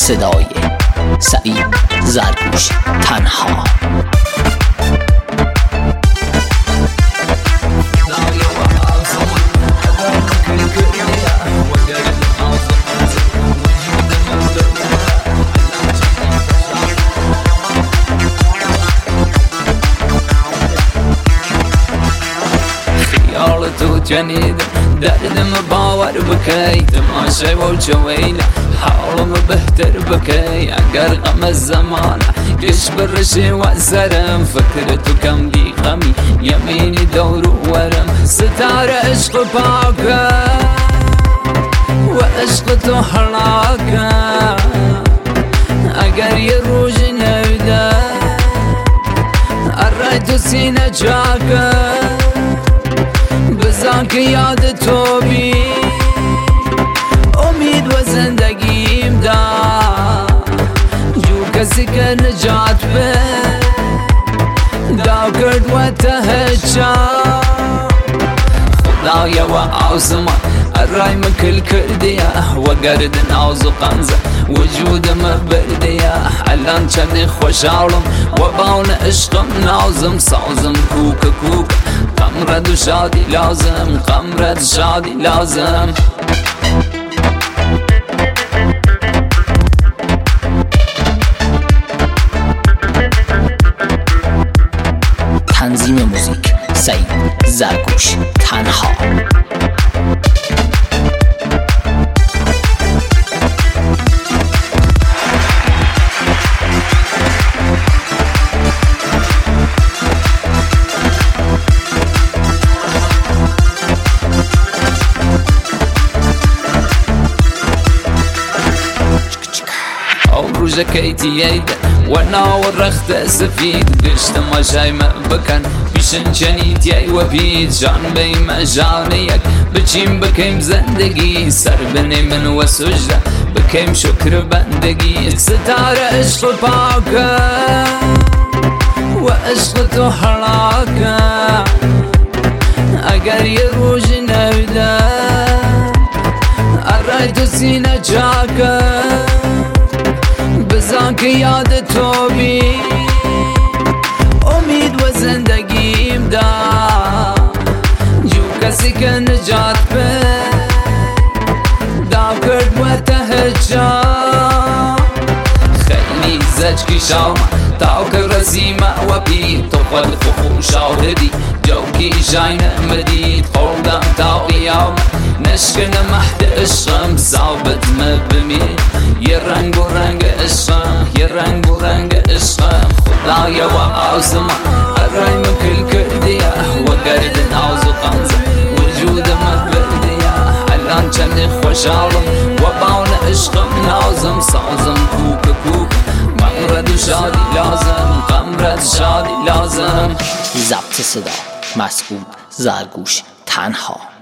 صدای سعید زرگوش تنها. تو جنیدم دردم باور بکی تماشای و جویل حالم بهتر بکی اگر غم الزمان گش برشی و سرم فکر تو کم دی غمی یمینی دور ورم ستاره عشق پاکه و عشق تو حلاکه اگر یه روز نویده ارای تو سینه جاکه بزن که یاد تو بی امید و زندگیم دا جو کسی که نجات به دا کرد و تهجا خدایا و آسمان الرای مکل کردیا و گردن آوز و قنزه وجودم بردیا الان چند خوشحالم و باون عشقم نازم سازم کوک کوک قمرد و شادی لازم قمرد شادی لازم تنظیم موزیک سعید زرگوش تنها. روز کیتی ایده و ناور رخت سفید گشت ما شایمه بکن بیشن چنید یای و بید جان بیم جان یک بچیم بکیم زندگی سر بنیمن و سجده بکیم شکر بندگی ستاره عشق پاکه و عشق تو حلاکه اگر یه روز نویده ارای تو سینه جاکه بزن که یاد تو بی امید و زندگیم دا جو کسی که نجات به دا کرد و تهجا خیلی زجکی شاوم تاو که رزیمه و بی تو خود تو شاهدی جو کی جاین مدید خوردم تا قیام نشکن محد عشقم ثابت مبمی یه رنگ و رنگ عشقم یه رنگ و رنگ عشقم خدایا و آسمان ارای مکل کردیا و گردن آوز و قنزه وجودم بردیا الان چند خوشحالم و باون عشقم نازم سازم کوک کوک قمرد و شادی لازم قمرد شادی لازم. ضبط صدا مسعود زرگوش تنها.